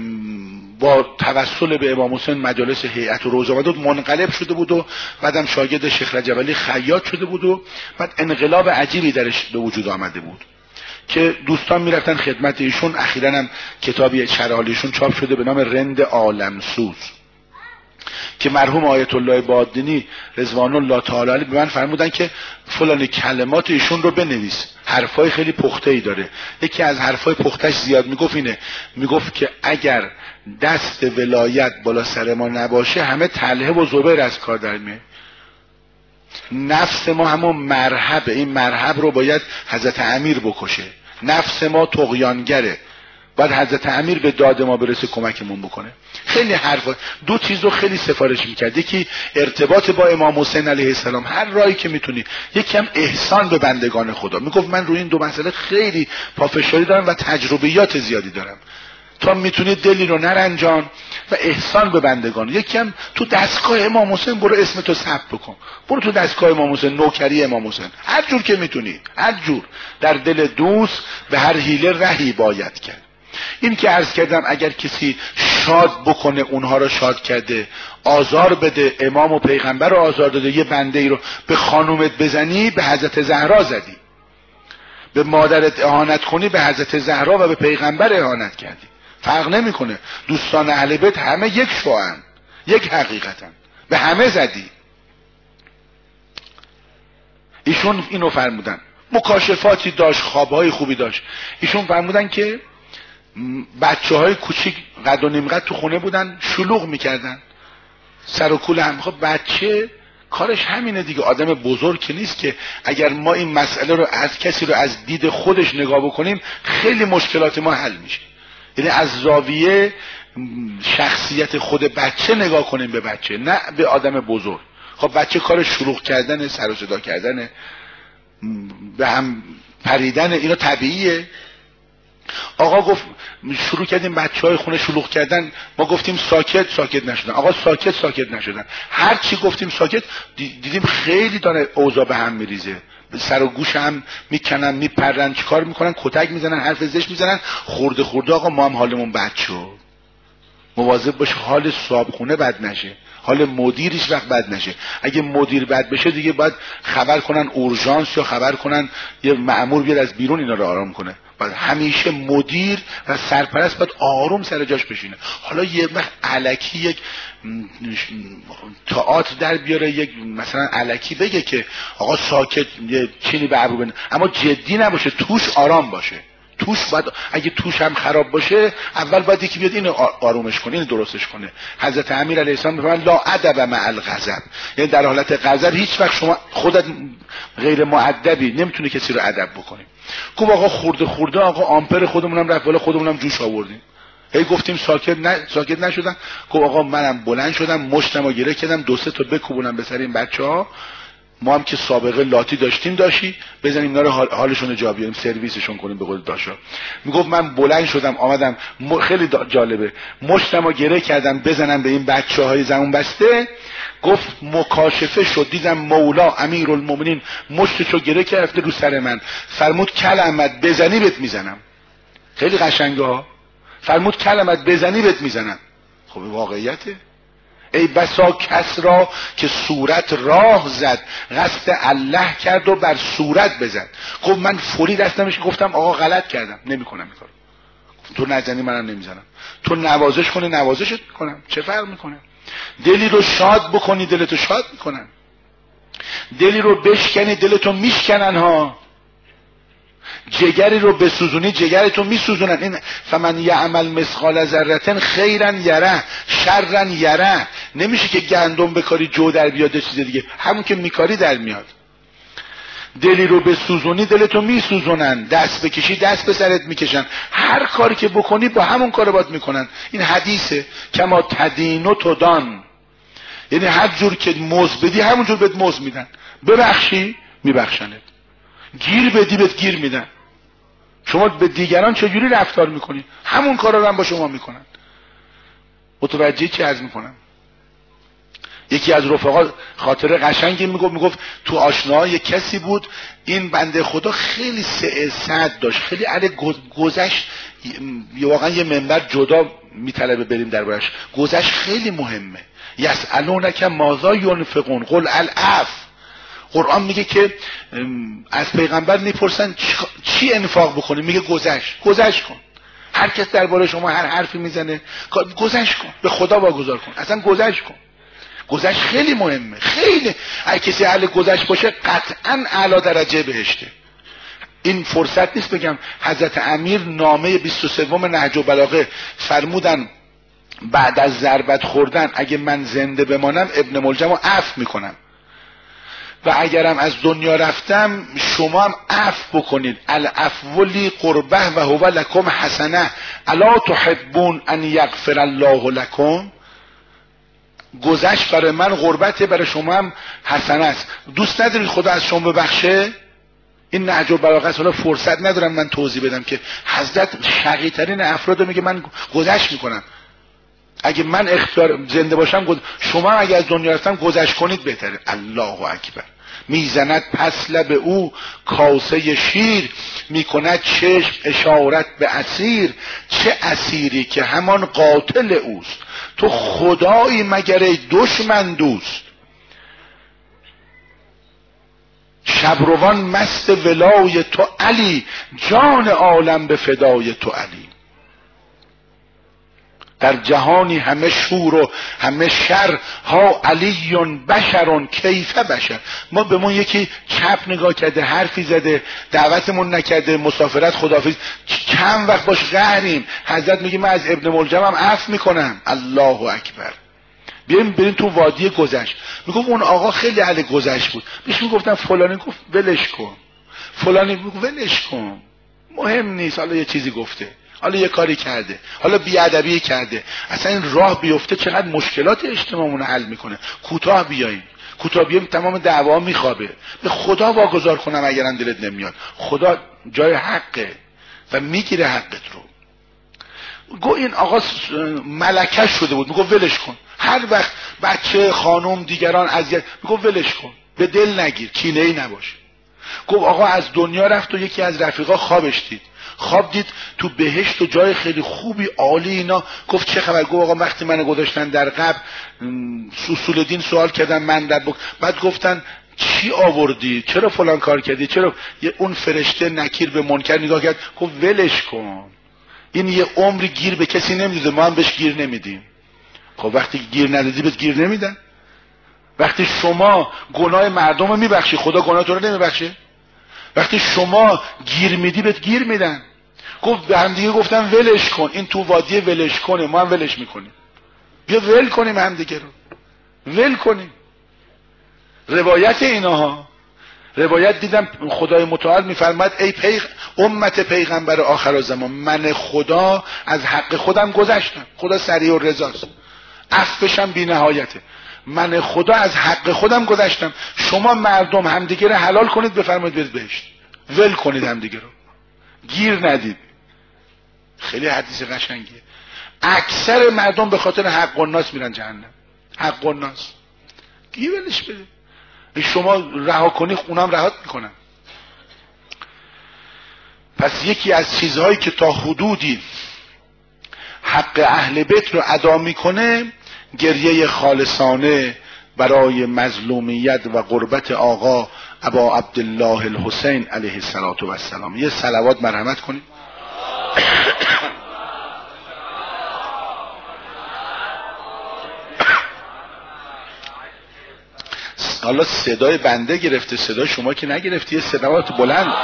با توسل به امام حسین مجالس هیئت و روزه آمده بود، منقلب شده بود و بعدم شاگرد شیخ رجب علی خیاط شده بود و بعد انقلاب عجیبی درش به وجود آمده بود که دوستان میرفتن خدمت ایشون. اخیراً هم کتابی شرحالیشون چاپ شده به نام رند عالمسوز که مرحوم آیت الله بهاءالدینی رضوان الله تعالی علیه به من فرمودن که فلان کلمات ایشون رو بنویس، حرفای خیلی پخته‌ای داره. یکی از حرفای پختش زیاد میگفت اینه، میگفت که اگر دست ولایت بالا سر ما نباشه همه طلحه و زبیر از کار در میاد. نفس ما همون مرهب، این مرهب رو باید حضرت امیر بکشه. نفس ما طغیانگره، باید حضرت امیر به داد ما برسه کمکمون بکنه. خیلی حرفا، دو چیز رو خیلی سفارش میکرد. یکی ارتباط با امام حسین علیه السلام، هر راهی که میتونی. یکی هم احسان به بندگان خدا. میگفت من روی این دو مسئله خیلی پافشاری دارم و تجربیات زیادی دارم. تا میتونی دلی رو نرنجان و احسان به بندگان. یکی هم تو دستگاه امام حسین برو اسم تو ثبت بکن، برو تو دستگاه امام حسین، نوکری امام حسین، هر جور که میتونی، هر جور. در دل دوست به هر حیله رهی باید کرد. این که عرض کردم اگر کسی شاد بکنه اونها رو شاد کرده، آزار بده، امام و پیغمبر رو آزار داده، یه بنده ای رو به خانومت بزنی به حضرت زهرا زدی، به مادرت اهانت کنی به حضرت زهرا و به پیغمبر اهانت کردی. فرق نمیکنه، دوستان اهل بیت همه یک شوان، یک حقیقتن، به همه زدی. ایشون اینو فرمودن، مکاشفاتی داشت، خوابهای خوبی داشت. ایشون فرمودن که بچه های کوچیک قد و نیم قد تو خونه بودن، شلوغ میکردن، سر و کول هم. خب بچه کارش همینه دیگه، آدم بزرگ که نیست که. اگر ما این مسئله رو از کسی رو از دید خودش نگاه بکنیم خیلی مشکلات ما حل میشه. یعنی از زاویه شخصیت خود بچه نگاه کنیم به بچه، نه به آدم بزرگ. خب بچه کارش شلوغ کردن، سر و صدا کردن، به هم پریدن، اینا طبیعیه. آقا گفت شروع کردیم بچه های خونه شلوغ کردن، ما گفتیم ساکت، ساکت نشدن. آقا ساکت، ساکت نشدن. هر چی گفتیم ساکت، دیدیم خیلی داره اوضاع به هم میریزه، سر و گوش هم میکنن، میپرن، چیکار میکنن، کتک میزنن، حرف زشت میزنن، خورده خورده. آقا ما هم حالمون بد شد. مواظب باش حال صابخونه بد نشه، حال مدیر هیچ وقت بد نشه. اگه مدیر بد بشه دیگه باید خبر کنن اورژانس یا خبر کنن یه مأمور بیاد از بیرون اینا رو آرام کنه. باید همیشه مدیر و سرپرست باید آروم سر جاش بشینه. حالا یه وقت الکی یک تئاتر در بیاره، یک مثلا الکی بگه که آقا ساکت، یه چینی به ابرو بنه، اما جدی نباشه، توش آرام باشه. توش باید، اگه توش هم خراب باشه اول باید یکی بیاد اینو آرومش کنه، اینو درستش کنه. حضرت امیر علیه السلام میگن لا ادب مع الغضب، یعنی در حالت غضب هیچ وقت شما خودت غیر مؤدبی، نمیتونه کسی رو ادب بکنی. گفت آقا خورده خورده آقا آمپر خودمونم رفت بالا، خودمونم جوش آوردیم. هی گفتیم ساکت نه ساکت نشدن. گفت آقا منم بلند شدم، مشتمو گره کردم، دو سه تا بکوبونم به سر این بچه‌ها. ما هم که سابقه لاتی داشتیم داشتی بزنیم اینا رو حالشون رو جا بیاریم، سرویسشون کنیم به قول داشا. میگفت من بلند شدم آمدم، خیلی جالبه، مشتمو گره کردم بزنم به این بچه‌های زمون بسته. گفت مکاشفه شد، دیدم مولا امیرالمومنین مشتشو گره کرده رو سر من، فرمود کلمت بزنی بهت میزنم. خیلی قشنگه ها. فرمود کلمت بزنی بهت میزنم. خب واقعیته. ای بسا کس را که صورت راه زد، قصد الله کرد و بر صورت بزد. خب من فوری دستمش گفتم آقا غلط کردم، نمیکنم این کارو. تو نزنی منم نمیزنم، تو نوازش کنی نوازشت میکنم، چه فرق میکنه؟ دلی رو شاد بکنی دلتو شاد میکنن، دلی رو بشکنی دلتو میشکنن ها، جگری رو بسوزونی جگرتو میسوزونن. این فمن یعمل مثقال ذره خیرا یره شرا یره. نمیشه که گندم بکاری جو در بیاد چیز دیگه، همون که میکاری در میاد. دلی رو بسوزونی دلتو میسوزونن، دست بکشی دست به سرت میکشن، هر کاری که بکنی با همون کار باید میکنن. این حدیثه، کما تدین و تدان، یعنی هر جور که موز بدی همون جور بهت موز میدن، ببخشی میبخشنت، گیر بدی بهت گیر میدن. شما به دیگران چجوری رفتار میکنی همون کارا رو هم با شما میکنن. متوجه چی عرض میکنم؟ یکی از رفقا خاطره قشنگی میگفت، میگفت تو آشناها یک کسی بود، این بنده خدا خیلی سعادت داشت، خیلی علی گذشت، واقعا یه منبر جدا میطلبه بریم دربارش. گذشت خیلی مهمه. یسالونک ماذا ینفقون قل العفو. قرآن میگه که از پیغمبر میپرسن چی انفاق بکنی، میگه گذشت گذشت کن. هر کس درباره شما هر حرفی میزنه گذشت کن، به خدا واگذار کن، اصلا گذشت کن. گذشت خیلی مهمه، خیلی. اگه کسی اهل گذشت باشه قطعا اعلی درجه بهشته. این فرصت نیست بگم حضرت امیر نامه بیست و سه نهج البلاغه فرمودن بعد از ضربت خوردن اگه من زنده بمانم ابن ملجمو عفو میکنم. و اگرم از دنیا رفتم شما هم عفو بکنید. العفو لی قربه و هو لکم حسنه الا تحبون ان یغفر الله لکم. گذشت برای من قربته، برای شما هم حسنه است. دوست ندارید خدا از شما ببخشه؟ این نهج البلاغه است. حالا فرصت ندارم من توضیح بدم که حضرت شقی ترین افراد میگه من گذشت میکنم. اگه من اختیار زنده باشم گذ... شما اگه از دنیا رفتم گذشت کنید بهتره. الله اکبر. میزند پس لب او کاسه شیر، میکند چشم اشارت به اسیر. چه اسیری که همان قاتل اوست، تو خدایی مگر ای دشمن دوست. شبروان مست ولای تو علی، جان عالم به فدای تو علی. در جهانی همه شور و همه شر، ها علیون بشرون کیفه بشر. ما به ما یکی چپ نگاه کرده، حرفی زده، دعوتمون نکرده، مسافرت خداحافظ، چند وقت باش قهریم. حضرت میگه من از ابن ملجم هم عفو میکنم. الله اکبر. بیایم بریم تو وادی گذشت. میگم اون آقا خیلی اهل گذشت بود، بهش میگفتن فلانی، گفت ولش کن. فلانی میگفت ولش کن، مهم نیست، حالا یه چیزی گفته، حالا یه کاری کرده، حالا بیادبی کرده. اصلا این راه بیفته چقدر مشکلات اجتماعمون حل میکنه. کوتاه بیاییم، کوتاه بیایم تمام دعوا میخوابه. به خدا واگذار کنم اگرم دلت نمیاد. خدا جای حقه و میگیره حقت رو. گو این آقا ملکه شده بود، میگو ولش کن. هر وقت بچه خانم دیگران اذیت، میگو ولش کن، به دل نگیر، کینه ای نباشه. گفت آقا از دنیا رفت و یکی از رفیقا خوابش دید، خواب دید تو بهشت و جای خیلی خوبی عالی اینا. گفت چه خبر؟ گفت آقا وقتی منو گذاشتن در قبر اصول دین سوال کردن من در بک. بعد گفتن چی آوردی؟ چرا فلان کار کردی؟ چرا؟ یه اون فرشته نکیر به منکر نگاه کرد، گفت ولش کن، این یه عمری گیر به کسی نمیده، ما هم بهش گیر نمیدیم. خب وقتی گیر ندادی بهت گیر نمیدن. وقتی شما گناه مردم رو میبخشی، خدا گناه تو رو نمیبخشه؟ وقتی شما گیر میدی بهت گیر میدن. گفت به هم دیگه گفتن ولش کن، این تو وادی ولش کنه، ما هم ولش میکنیم. بیا ول کنیم هم دیگه رو، ول کنیم. روایت اینها، روایت دیدم خدای متعال میفرماد ای پیغ... امت پیغمبر آخر الزمان، من خدا از حق خودم گذشتم. خدا سریع و رضاست، عفوشم بی نهایته. من خدا از حق خودم گذشتم. شما مردم همدیگه رو حلال کنید، بفرمایید برید بهشت. ول کنید همدیگه رو، گیر ندید. خیلی حدیث قشنگیه. اکثر مردم به خاطر حق الناس میرن جهنم. حق الناس گیر ولش بده. شما رها کنی اونم رهات میکنن. پس یکی از چیزهایی که تا حدودی حق اهل بیت رو ادا میکنه، گریه خالصانه برای مظلومیت و غربت آقا ابا عبدالله الحسین علیه السلام. یه صلوات مرحمت کنید. حالا صدای بنده گرفته، صدای شما که نگرفتی. یه صلوات بلند.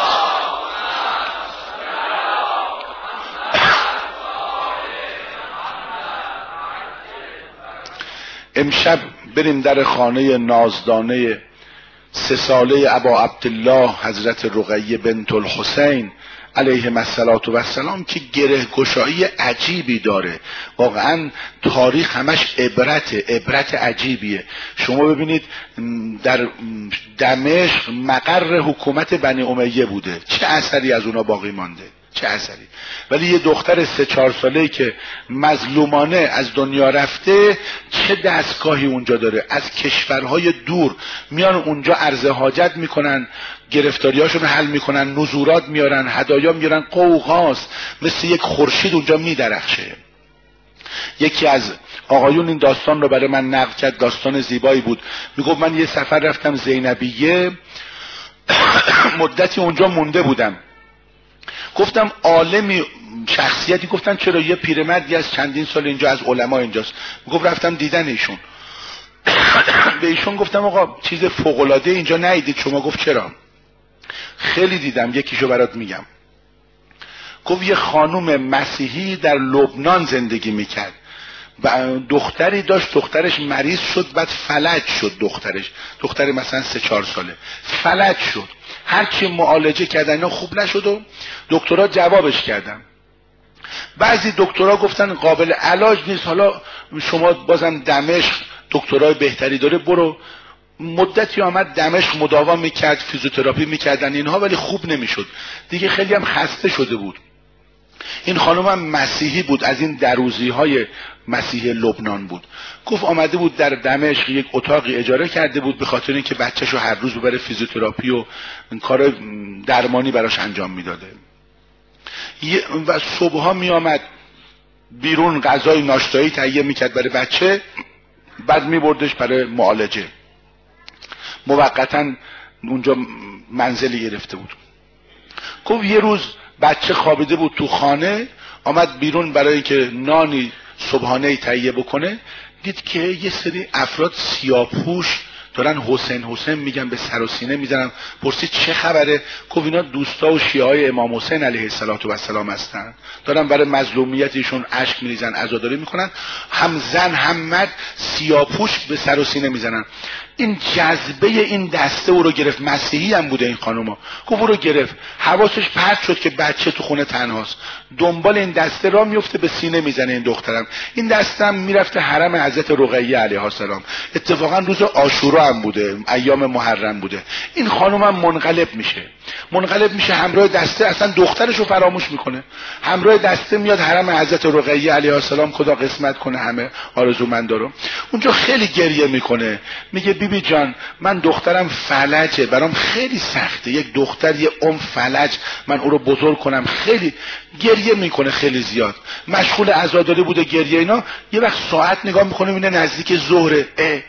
امشب بریم در خانه نازدانه سه ساله ابا عبدالله حضرت رقیه بنت الحسین علیهم السلام که گره گشایی عجیبی داره. واقعا تاریخ همش عبرته، عبرت عجیبیه. شما ببینید در دمشق مقر حکومت بنی امیه بوده، چه اثری از اونا باقی مانده؟ چه اثری؟ ولی یه دختر سه چهار ساله‌ای که مظلومانه از دنیا رفته، چه دستگاهی اونجا داره؟ از کشورهای دور میان اونجا عرض حاجت میکنن، گرفتاریاشون حل میکنن، نزورات میارن، هدایا میارن، قوقاست، مثل یک خورشید اونجا میدرخشه. یکی از آقایون این داستان رو برای من نقل کرد، داستان زیبایی بود. میگفت من یه سفر رفتم زینبیه، مدتی اونجا مونده بودم. گفتم عالمی شخصیتی، گفتن چرا؟ یه پیرمردی از چندین سال اینجا از علما اینجاست. گفت رفتم دیدن ایشون. به ایشون گفتم آقا چیز فوق العاده اینجا ندیدید شما؟ گفت چرا؟ خیلی دیدم، یکیشو برات میگم. گفت یه خانوم مسیحی در لبنان زندگی میکرد، دختری داشت، دخترش مریض شد، بعد فلج شد دخترش، دختر مثلا سه چهار ساله فلج شد، هرچی معالجه کردن اینا خوب نشد و دکترها جوابش کردن. بعضی دکترها گفتن قابل علاج نیست، حالا شما بازم دمشق دکترای بهتری داره برو. مدتی آمد دمشق مداوا میکرد، فیزیوتراپی میکردن اینها، ولی خوب نمیشد دیگه، خیلی هم خسته شده بود. این خانم هم مسیحی بود، از این دروزی های مسیحی لبنان بود. گفت آمده بود در دمشق یک اتاقی اجاره کرده بود به خاطر اینکه بچه‌شو هر روز ببره فیزیوتراپی و کار درمانی براش انجام میداده. و صبحها می آمد بیرون غذای ناشتایی تهیه میکرد برای بچه، بعد میبردش برای معالجه. موقتا اونجا منزلی گرفته بود. گفت یه روز بچه خوابیده بود تو خانه، آمد بیرون برای اینکه نانی صبحانه تهیه بکنه، دید که یه سری افراد سیاه‌پوش دارن حسین حسین میگن، به سر و سینه میزنن. پرسید چه خبره؟ گفت اینا دوستا و شیعای امام حسین علیه السلام هستن، دارن برای مظلومیت ایشون اشک میریزن، عزاداری میکنن، هم زن هم مرد سیاه‌پوش به سر و سینه میزنن. این جذبه این دسته او رو گرفت، مسیحی هم بوده این خانوما. گفت او رو گرفت، حواسش پرت شد که بچه تو خونه تنهاست، دنبال این دسته را میفته، به سینه میزنه این دخترم. این دسته هم میرفته حرم حضرت رقیه علیها السلام، اتفاقا روز عاشورا هم بوده، ایام محرم بوده. این خانوم هم منقلب میشه منقلب میشه همراه دسته، اصلا دخترش رو فراموش میکنه، همراه دسته میاد حرم حضرت رقیه علیها السلام، خدا قسمت کنه همه آرزومندا رو. اونجا خیلی گریه میکنه، میگه بی بی جان من دخترم فلجه، برام خیلی سخته، یک دختر یه ام فلج، من او رو بزرگ کنم. خیلی گریه میکنه، خیلی زیاد مشغول عزاداری بوده، گریه اینا. یه وقت ساعت نگاه میکنه میبینه نزدیک ظهره،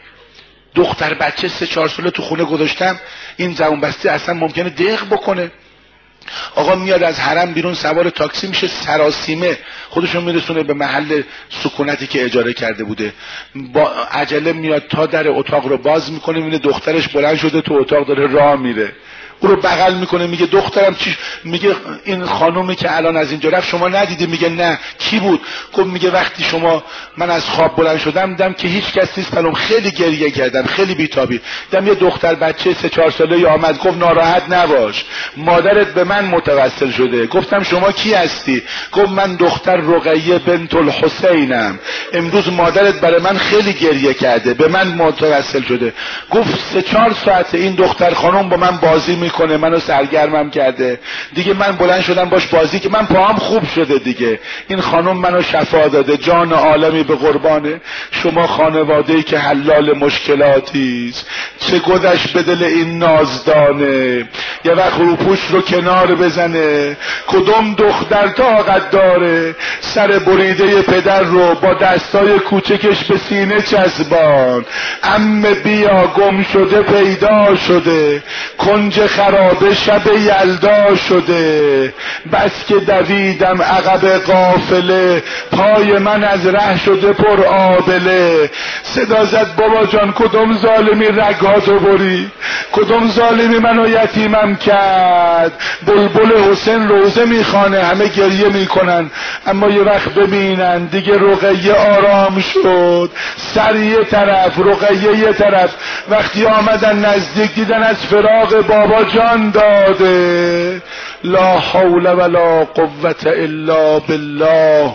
دختر بچه سه چهار ساله تو خونه گذاشتم، این زبون بسته اصلا ممکنه دق بکنه. آقا میاد از حرم بیرون، سوار تاکسی میشه، سراسیمه خودشون میرسونه به محل سکونتی که اجاره کرده بوده. با عجله میاد تا در اتاق رو باز میکنه، میبینه دخترش بلند شده تو اتاق داره راه میره. او رو بغل میکنه، میگه دخترم چی؟ میگه این خانومی که الان از اینجا رفت شما ندیدی؟ میگه نه. کی بود؟ گفت میگه وقتی شما من از خواب بلند شدم دیدم که هیچ کس نیست پلوم، خیلی گریه کردم، خیلی بیتابی، دیدم یه دختر بچه سه چهار ساله‌ای آمد. گفت ناراحت نباش، مادرت به من متوسل شده. گفتم شما کی هستی؟ گفت من دختر رقیه بنت الحسینم، امروز مادرت برای من خیلی گریه کرده، به من متوسل شده. گفت سه چهار ساعت این دختر خانم با من بازی می کنه، منو سرگرمم کرده دیگه، من بلند شدم باش بازی که من پاهم خوب شده دیگه. این خانم منو شفا داده، جان عالمی به قربانه شما خانواده‌ای که حلال مشکلاتیست. چه گذشت به دل این نازدانه، یه وقت روپوش رو کنار بزنه. کدوم دختر طاقت داره سر بریده پدر رو با دستای کوچکش به سینه چسبان. عمه بیا گم شده پیدا شده، کنج خرابه شب یلدا شده. بس که دویدم عقب قافله، پای من از ره شده پر آبله. صدا زد بابا جان کدوم ظالمی رگاتو برید، کدوم ظالمی منو یتیمم کرد. بلبل حسین روزه میخوانه، همه گریه میکنن، اما یه وقت ببینن دیگه رقیه آرام شد، سر یه طرف رقیه یه طرف. وقتی آمدن نزدیک دیدن از فراق بابا جان داده. لا حول ولا قوة الا بالله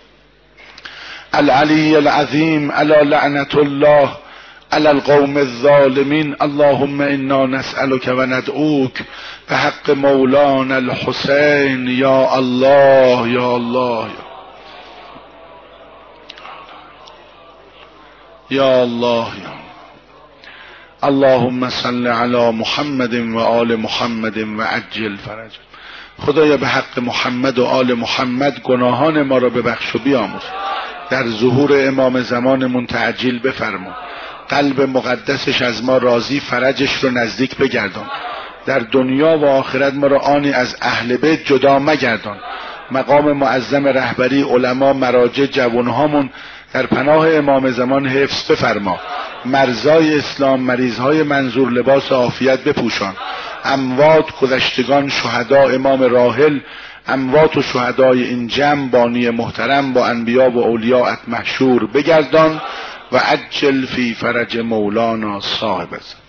العلی العظیم، الا لعنت الله علی القوم الظالمین. اللهم انا نسألك و ندعوک به حق مولانا الحسین. یا الله یا الله یا الله یا اللهم صل علی محمد و آل محمد و عجل فرج. خدایا به حق محمد و آل محمد گناهان ما را ببخش و بیامرز، در ظهور امام زمانمون تعجیل بفرما، قلب مقدسش از ما راضی، فرجش رو نزدیک بگردان، در دنیا و آخرت ما را آنی از اهل بیت جدا مگردان. مقام معظم رهبری علما مراجع جوانهامون در پناه امام زمان حفظ بفرما. مرزای اسلام مریضهای منظور لباس عافیت بپوشان. اموات گذشتگان شهدا امام راحل اموات و شهدای این جمع بانی محترم با انبیا و اولیاءت محشور بگردان و عجل فی فرج مولانا صاحب الزمان.